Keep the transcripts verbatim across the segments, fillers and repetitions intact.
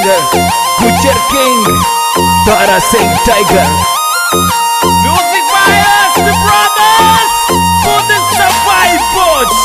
Tiger, Gujar King, Tara Singh Tiger. Music by us, the brothers, for the survivors.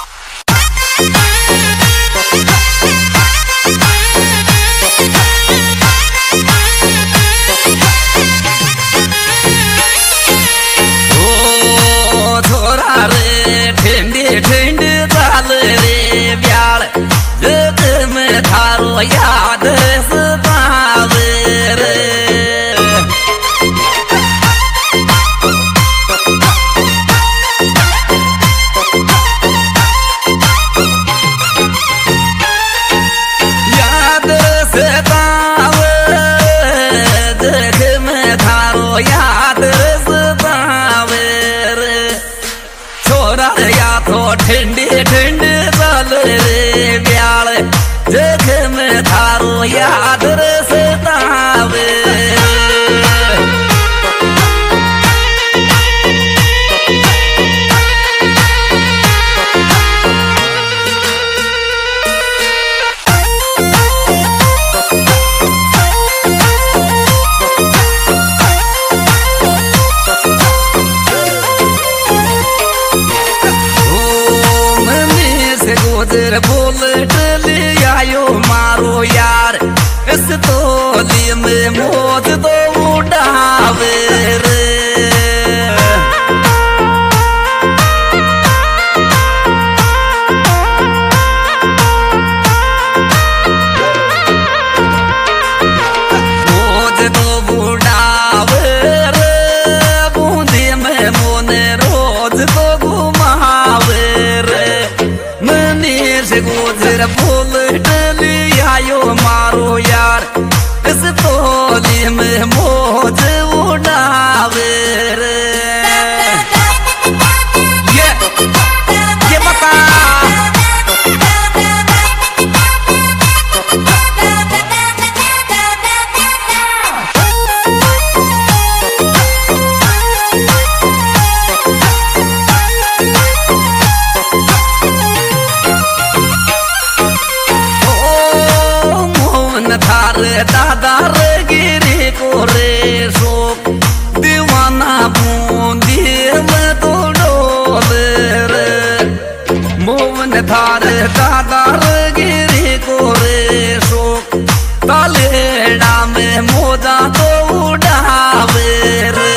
Oh, thora re, ठंडी ठंडी चाल रे ब्याल, जग में थारो याद सतावे रे। याद सतावे, जग में थारो याद सतावे रे। छोरा या तो ठंडी ठंडी चाल रे ब्याल, जग में थारो याद सतावे। गुजर बुलेट ले आयो मारो यार, इस तोली में मौत तो उड़ावे रे। मौत तो उड़ावे रे, बूंदी में मोने रोज तो घुमावे रे। से गुजर बुलेट ले आयो मारो यार, इस तोली में मौज उड़ावे रे। ये ये बता थार दादा रे गिरी को रे शोक, दीवाना बूंदी में तो डोल रे। मोहन थार दादा रे गिरी को रे शोक, तालेड़ा में मोजा तो उड़ावे रे।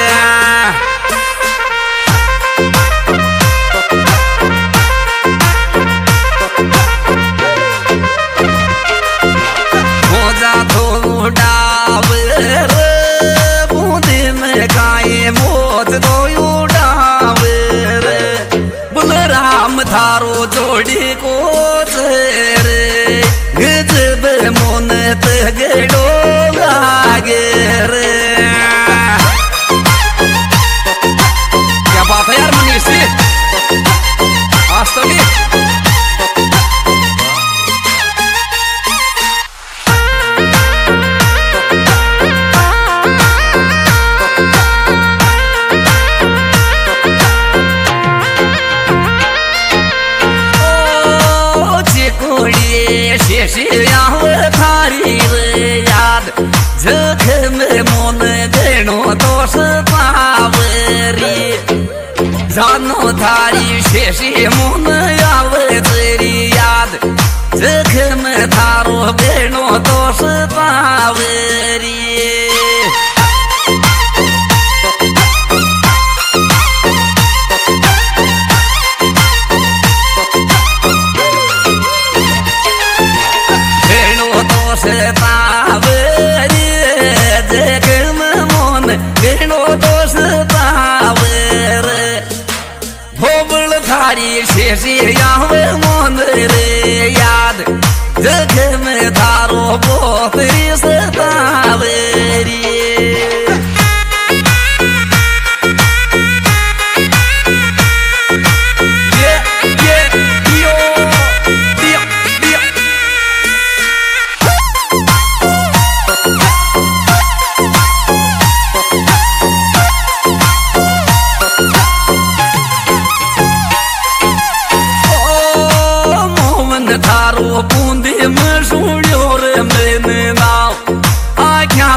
उड़ावे रे, बूंदी में गाये मौत तो उड़ावे रे। बलराम थारो जोड़ी को रे, गजब मोन ते गेड़ो लागे रे। क्या बात है यार मनीष जी, आज तो नहीं थारी रे याद, जग में मोन देनो दोष पावरी। जानो थारी शेषी मोन आवे तेरी याद, जग में थारो देनो दोष पावरी। शेषी यावे मोन रे याद, जग में थारो बहुत सतावे रे। थारो बूंदी में सुनियो रे मैंने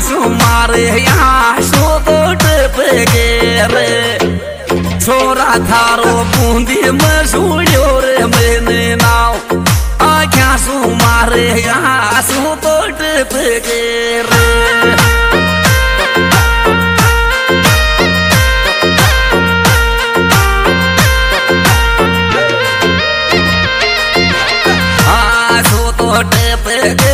सु मारे यहाँ सो तो टप गे छोरा थारो बूंदी में सुड़ियो रे मैंने नाव आख्या सु मारे यहाँ सु तो टप गे आसु तो टप गे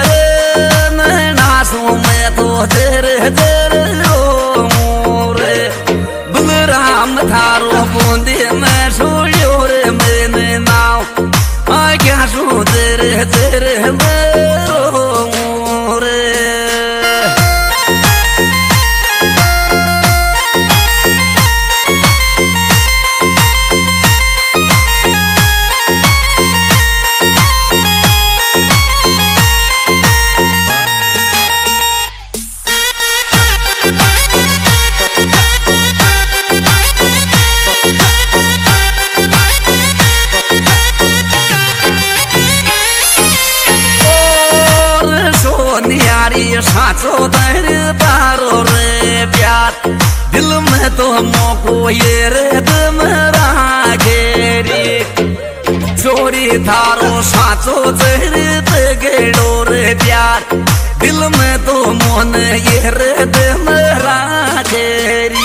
नासु में तो तेरे तेरे मोरे बलराम थारो बूंदी में सुड़ियो रे मैंने नाव आख्या सु तेरे तेरे मेरो मोरे साचो दर तारो रे प्यार दिल में तो मोको ये रे तुमरा घेरी छोरी थारो साचो दर गेड़ो रे प्यार दिल में तो मन ये रे तुमरा घेरी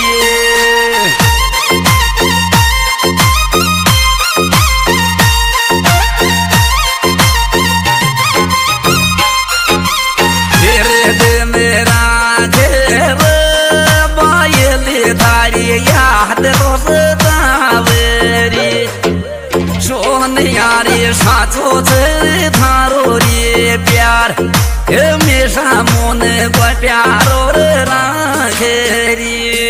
याद रोसता वेरी सोने यारी साचो से थारो रे प्यार हमेशा मन को प्यारो रे राखेरी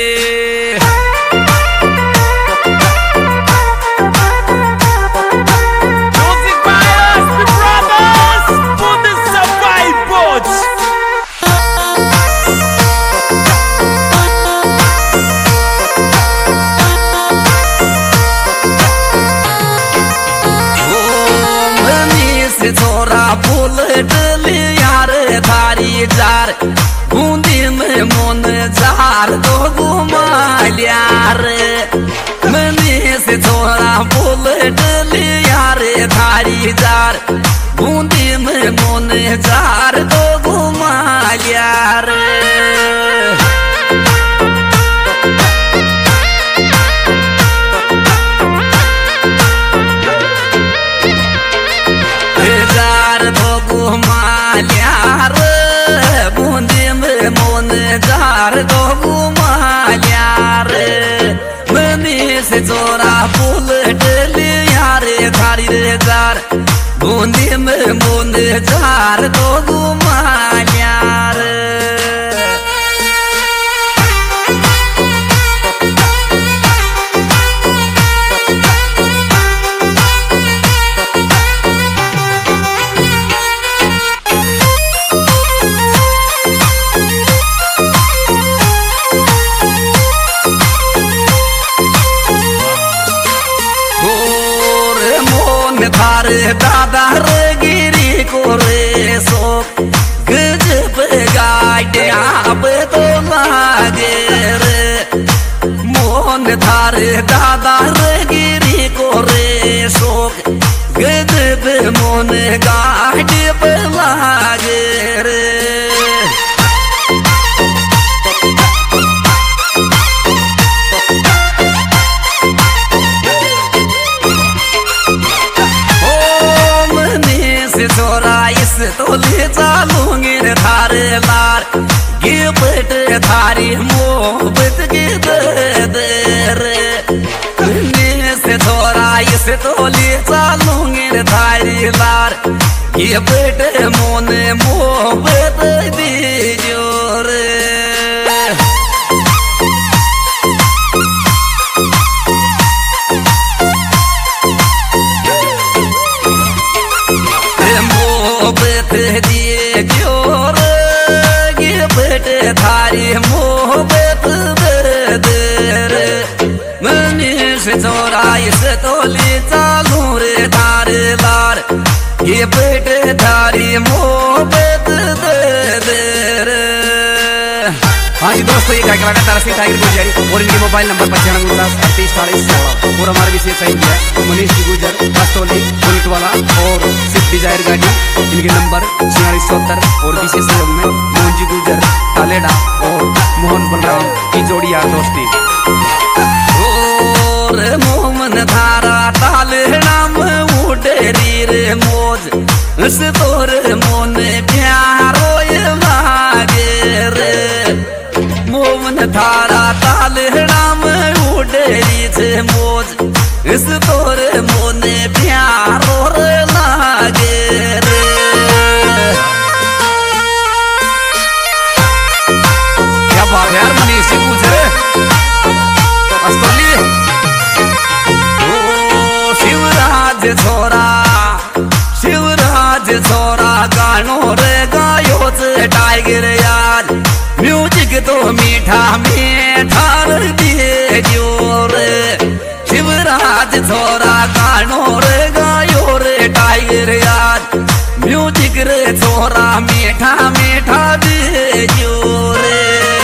छोरा फूल डली यार थारी जार बूंदी में मन जार तो घुमा लियार मनी से छोरा फूल डली यार थारी जार बूंदी में मन जार तो घुमा लियार बूंदी में मोन जार तो घुमा यार मनी से चोरा फूल डली यार थारी रे जार बूंदी में मोन जार तो घुमा यार थारे दादा रे गिरी को रे सो गजब गाड़े आप तो लागे रे मोहन थारे दादा रे गिरी को रे सो गजब मोन गाड़े पे लागे रे तो ले चालूंगे थारे लार गिफ्ट थारी मोहब्बत के दे रे से थोड़ा इस तो ले चालूंगे थारी लार गिफ्ट मोने मोहब्बत दीजो रे दिए जोर गिफ्ट थारी मोहब्बत दे रे मनीष चौराइस तोली चालू रे थारे लार गिफ्ट थारी मोहब्बत दे रे हाँ जी दोस्तों, ये क्या क्या तारा सिंह टाइगर गुजरी और इनके मोबाइल नंबर पचानवे उनचास अड़तीस चालीस सोलह और हमारे विशेष सही है मनीष जी गुजर बस्तौली बुलेट वाला और स्विफ्ट डिजायर गाड़ी, इनके नंबर छियालीस सत्तर और विशेष सहयोग में मोहन जी गुजर तालेडा और मोहन बलराम की जोड़ी यार दोस्ती। और मोहन धारा तालेडा में उडेरी रे मौज उस तोर मोन प्यारो ये मागे रे, मोहन धारा तालेडा में उडेरी छे मौज इस तोर मोन प्यारो रे लागे रे। क्या बात है यार मनीष जी गुजरे अस्तोली। ओ शिवराज छोरा शिवराज छोरा गानो रे गायो से टाइगर यार, म्यूजिक तो मीठा मीठा दिए जो रे। शिवराज छोरा गानो रे गायो रे टाइगर यार, म्यूजिक रे छोरा मीठा मीठा दिए जो रे।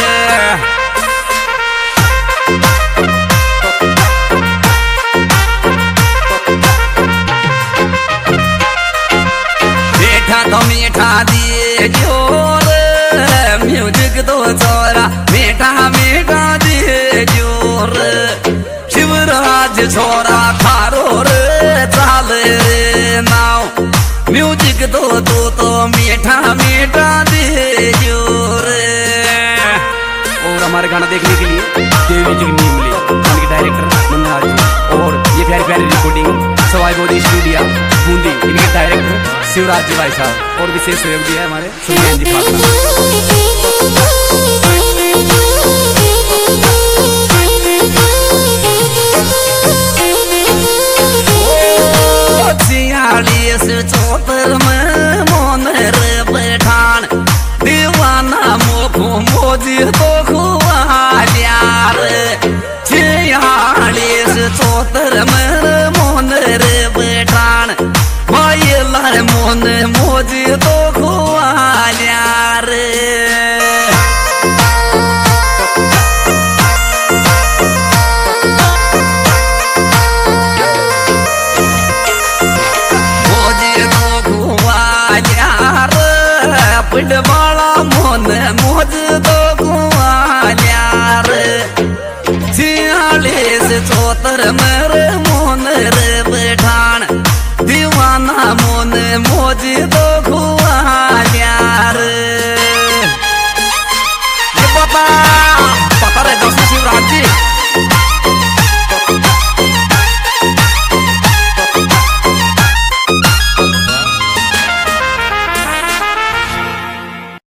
तो मीठा दिए जोर म्यूजिक तो छोरा मीठा मीठा दिए जोर। शिवराज छोरा थारो रे चाल रे नाव, म्यूजिक तो तू तो मीठा मीठा दिए जोर। और हमारे गाना देखने के लिए देवी जी की मिली उनके डायरेक्टर मुन्ना जी और ये प्यारी प्यारी रिकॉर्डिंग सवाई बोधी स्टूडियो बूंदी, इनके डायरेक्टर शिवराज जी भाई साहब और विशेष सहयोग दिया है हमारे सुनील जी पाटना। छियालीस चौतर में मोन रे बैठान दीवाना मोखो मोजी तो खुआलिया रे। छियालीस चौतर में मोन रे बैठान माये लाल मोन मोजी तो खुआलिया